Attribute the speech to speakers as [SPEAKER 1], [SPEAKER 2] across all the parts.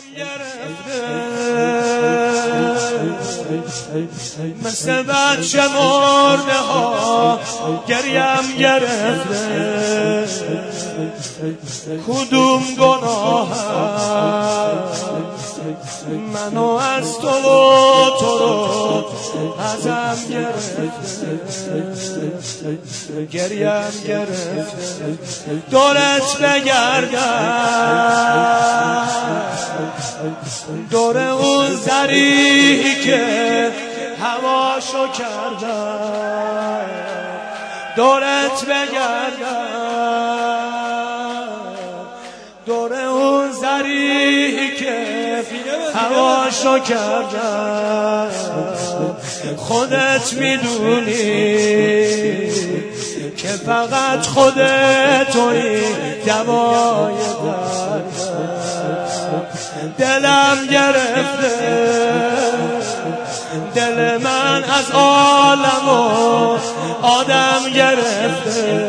[SPEAKER 1] گرفته مثل بچه مرده ها گریم گرفته کدوم گناهم منو از تو و تو رو ازم گرفته گریم گرفته دورت بگردم دور اون زریحی که هواشو کردم دورت بگردم دور اون زریحی که هواشو کردم خودت میدونی که فقط خودت توی دوای دردم دلم گرفته دل من از عالم و آدم گرفته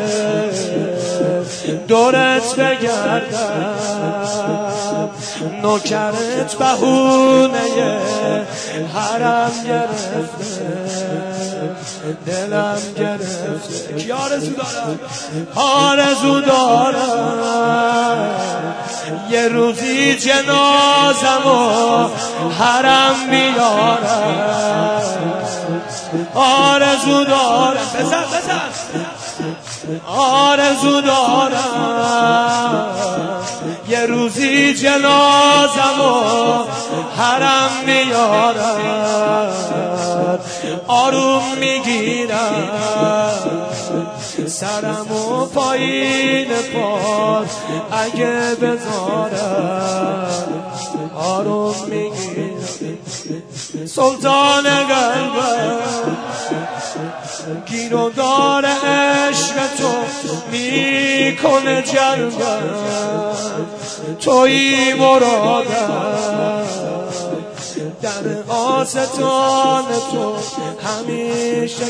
[SPEAKER 1] دورت بگردم نوکرت بهونه حرم گرفته دلم گرفته کی آرزو دارم آرزو دارم یه روزی جنازم و حرم بیارم آرزو دارم بزن آرزو دارم یه روزی جنازم و حرم میارم آروم میگیرم سرم و پایین پات اگه بذارم آروم میگیرم سلطان قلبم گیر و دار عشق تو میکنه جلبم تویی مرادم در آستان تو همیشه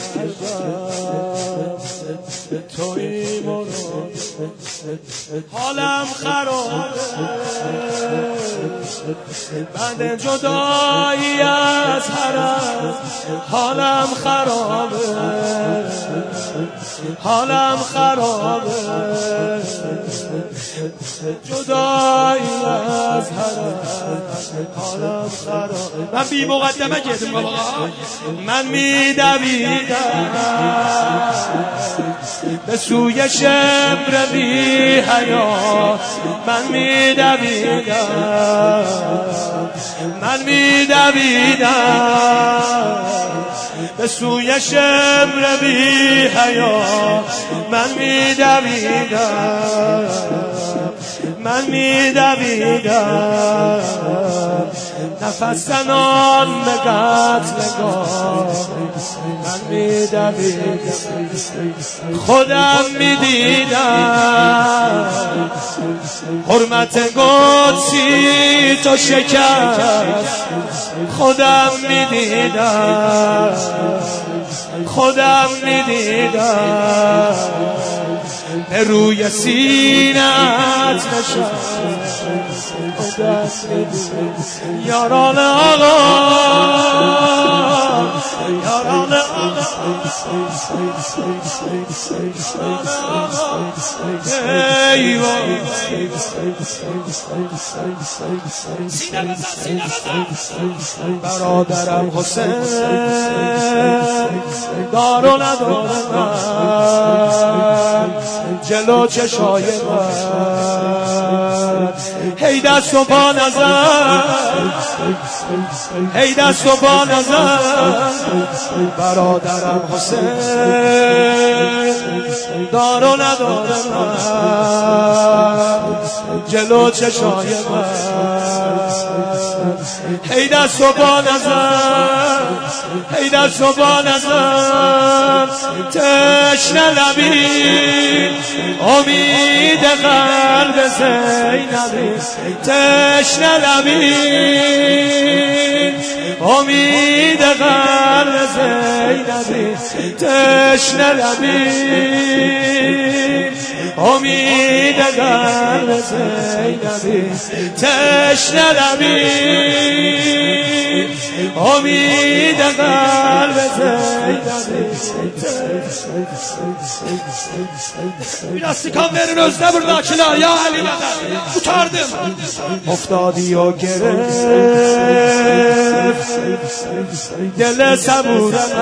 [SPEAKER 1] کردم تویی مرادم حالم خرابه بعد جدایی از حرم حالم خرابه حالم خرابه جدایی از حرم حالم خرابه من بی مقدمه گردم بابا من میدویدم به سوی شمر بی حیا من میدویدم من میدویدم به سوی شمر بی حیا من میدویدم من میدویدم نفس زنان به قتلگاه من میدویدم خودم میدیدم حرمت قدسی تو شکست خودم میدیدم خودم میدیدم به روی سینه‌ات نشست یاران آقا یاران آقا برادرم حسین دار و نداره من جلو چشای من هی دست و پا نزن هی دست و پا نزن برادرم حسین دار و نداره من جلو چشای من هی دست و پا نزن هی دست و پا نزن تشنه لبی امید قلب زینبی تشنه لبی امید قلب زینبی تشنه لبی امید قلب زینبی تشنه لبی امید قلب زینبی biraz kan verin özde buradakiler ya Ali Mədəd tutardım افتادی و گرفت دل صبورم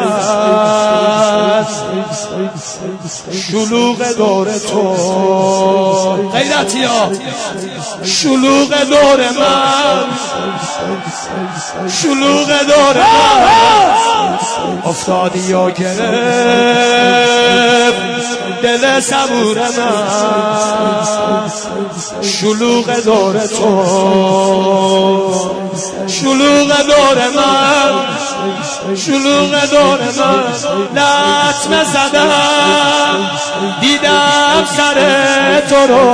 [SPEAKER 1] شلوغ دور تو غیرتی ها شلوغ دور من شلوغ دور من افتادی و گرفت دل صبور من شلوغ دور تو شلوغ دور من شلوغ دور من لطمه زدم دیدم سر تو رو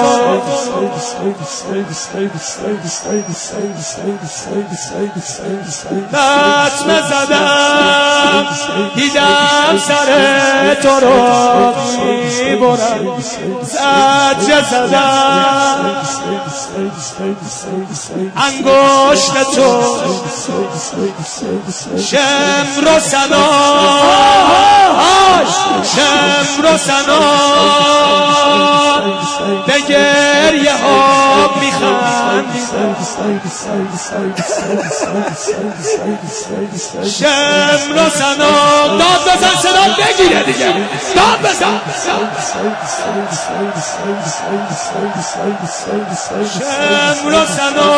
[SPEAKER 1] لطمه زدم دیدم سر تو رو میبرم زجه زدم انگشت تو شمر و سنا شمر و سنا به گریه ها میخندیدم شمر و سنا داد بزن صدا بگیره دیگه داد بزن شمر و سنا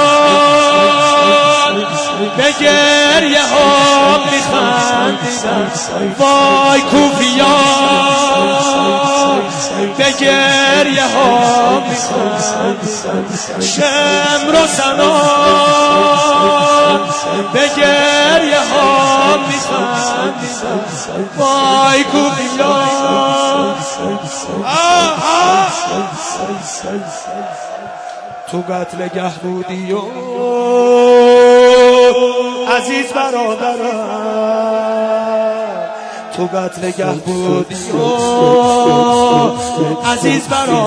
[SPEAKER 1] به گریه ها میخندیدم وای کوفیان به گریه ها میخندیدم شمر و سنا به گریه ها میخندیدم وای کوفیان تو قتلگه بودی و عزیز برادرم تو قتلگه بودی و عزیز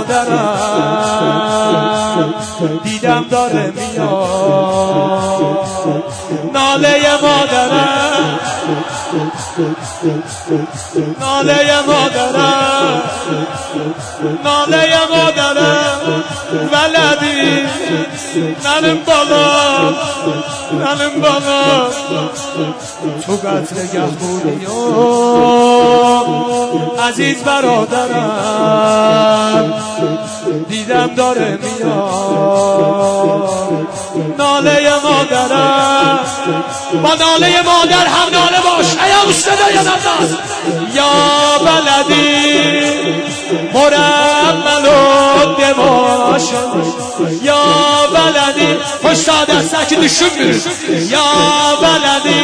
[SPEAKER 1] برادرم دیدم داره میاد ناله مادرم ناله مادرم ناله مادرم ولدی ننم بالا ننم بالا تو قتلگه بودی و عزیز برادرم دیدم داره میاد ناله مادرم با ناله مادر هم ناله باش ایام صدای نزد یا بلدی مرمل و دماش یا بلدی پشت ساده سکی نشون میرید یا بلدی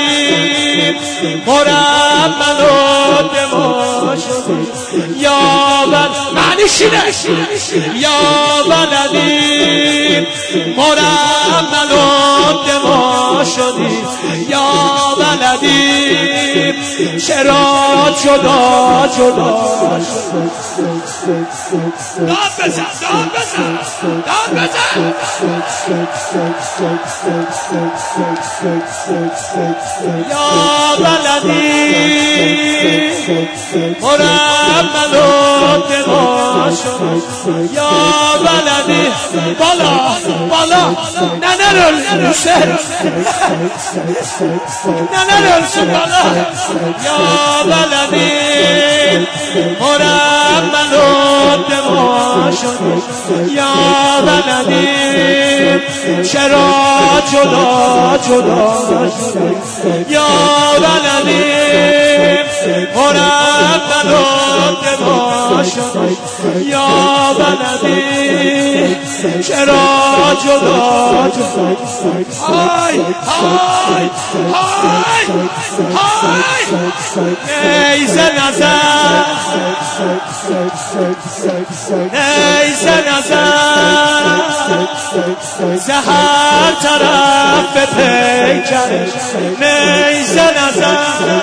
[SPEAKER 1] مرمل و دماش یا بلدی معنی شینه یا بلدی مرمل و دماش شدی یا بلدی چرا جدا جدا داد بزن داد بزن داد بزن یا بلدی مرمل و دماش یا بلدی بالا بالا ننرل نوشه ننرل بالا یا بلدی مرمل و دماش یا بلدی چرا جدا جدا یا بلدی مرمل و دماش یا بلدی چرا جدا های های های نیز نظر نیز نظر زهر طرف به پیکرش نیز نظر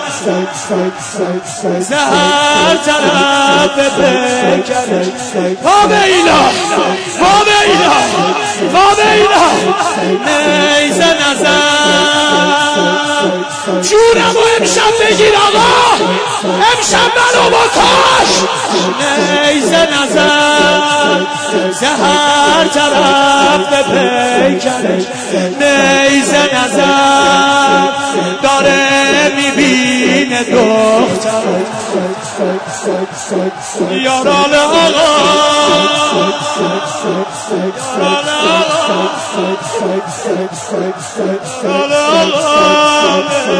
[SPEAKER 1] زهر طرف به پیکرش ما بیلا ما بیلا ما بیلا نیز نظر جونمو امشب بگیر آقا امشب منو بکش نیز نظر زهر طرف به پیکرش نیز نظر داره میبینه دختر یاران آقا یاران آقا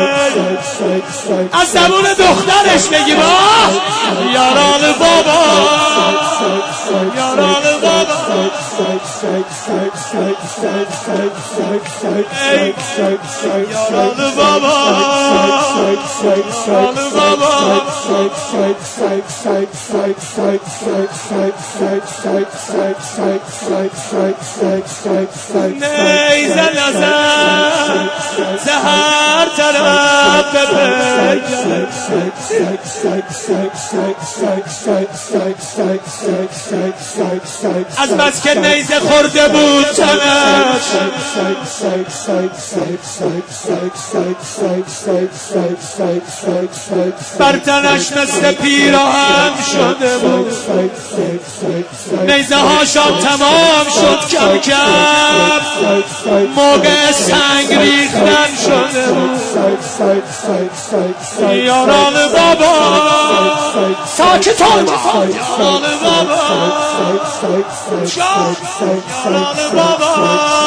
[SPEAKER 1] از زبون دخترش بگیم یاران بابا یاران بابا یاران بابا یاران بابا نیز نظر زهر طرف به پیکرش از بس که نیزه خورده بود تنش بر تنش مثل پیراهن شده بود نیزه هاشم تمام شد کم کم موقع سنگ ریختن شده بود یاران بابا ساکتان یاران بابا یاران بابا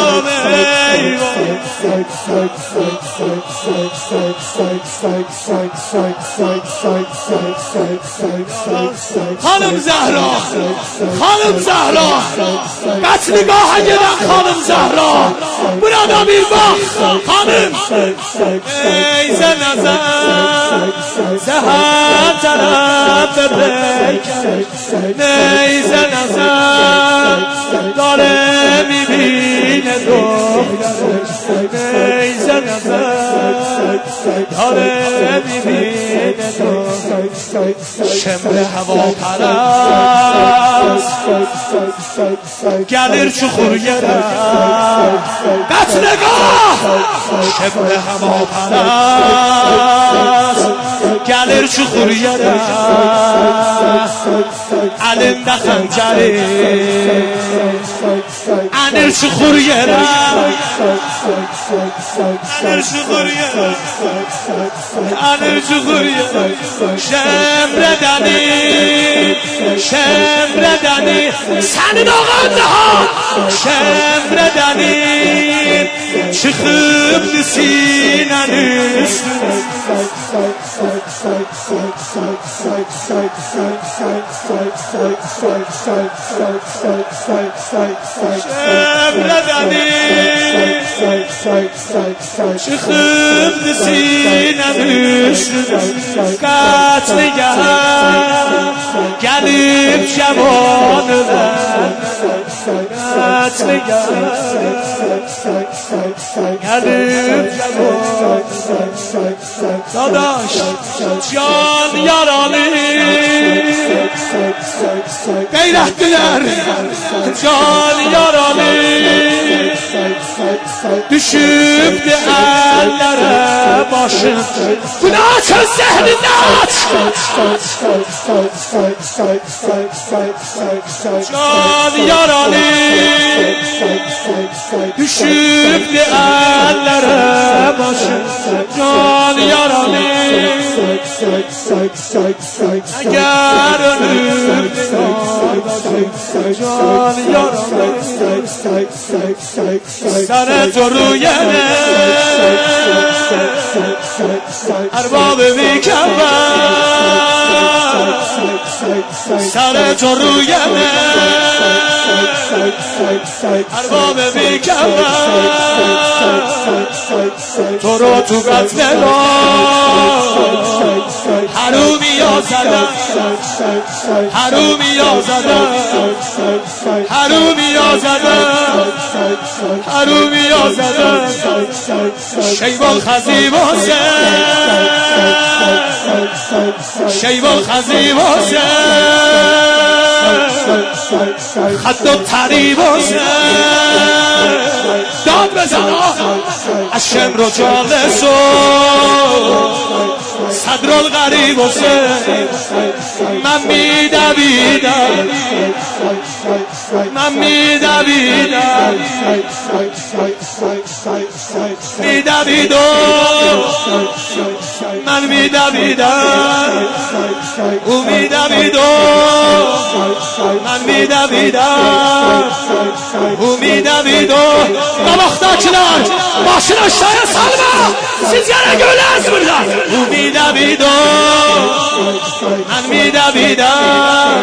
[SPEAKER 1] خانم زهرا خانم زهرا بس نگاه اگه نه خانم زهرا مراد امیر باخ خانم نیز نظر زهر طرف به پیکرش نیز نظر داره میبینه دخترش نیز نظر داره میبینه دخترش شمر هوا پرست گلر چخور گرم بس نگاه شمر هوا پرست گلر چخور گرم علم ده خنجره انر چخور گرم انر چخور گرم انر چخور گرم شمر دنی شمر دنی سن داغنده ها شمر دنی çıkıp sinen üstüne şemredeni çıkıp sinen üstüne katliam gelip cevanılar katliam gelip cevanılar dadaş can yaralı gayretliler can yaralı düşüp de ellere başın günah çöz zehrinde aç can yaralı düşüp de ellere başın can yaralı eğer ölüp جان یارم سر تو روی ارباب بیکبر سر تو روی ارباب بیکبر تو رو تو قتل حرومی ها زدن حرومی ها زدن حرومی ها زدن حرومی ها زدن شیبال خزیب حسین شیبال خزیب حسین خد و طریب حسین داد بزن از شمر و جالسو صدر الغریب حسین من میدویدم من میدویدم میدویدم من میدویدم او میدویدم من میدویدم او میدویدم Babaqdakilar başını aşağıya salma. Siz yere gölez burada. Umidavido ben midavidam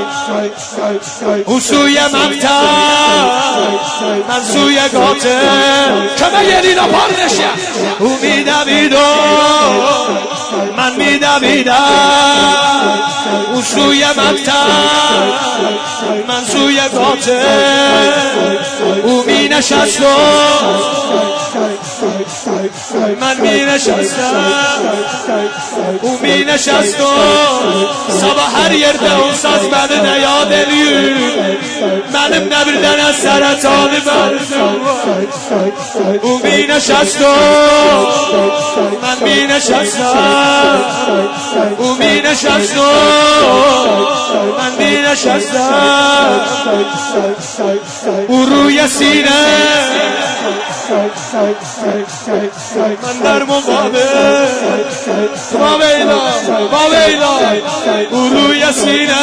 [SPEAKER 1] Usuye makta ben suye qatil Köme yerine parneşe Umidavido ben midavidam Usuye makta ben suye qatil Umi نشستم من می نشستم او می نشستم sabah her yerde olsaz beni de yad ediyor benim ne birden esaretanı verdim o mi نشستم ben mi نشستم o mi نشستم ben mi نشستم او روی سینه من در مقابل باویلا او روی سینه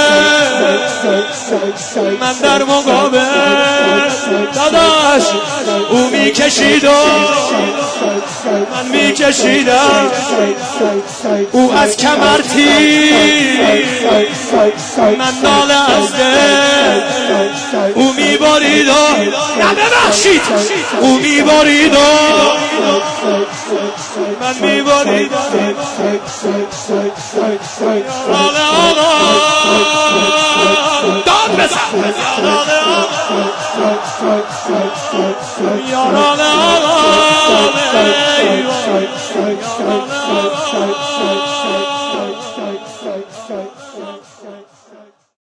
[SPEAKER 1] من در مقابل داداش او میکشیدم من میکشیدم او از کمر تیر من ناله از دل او میباریدم نه ببخشید او میباریدم من میباریدم آقا داد بزن یاران آقا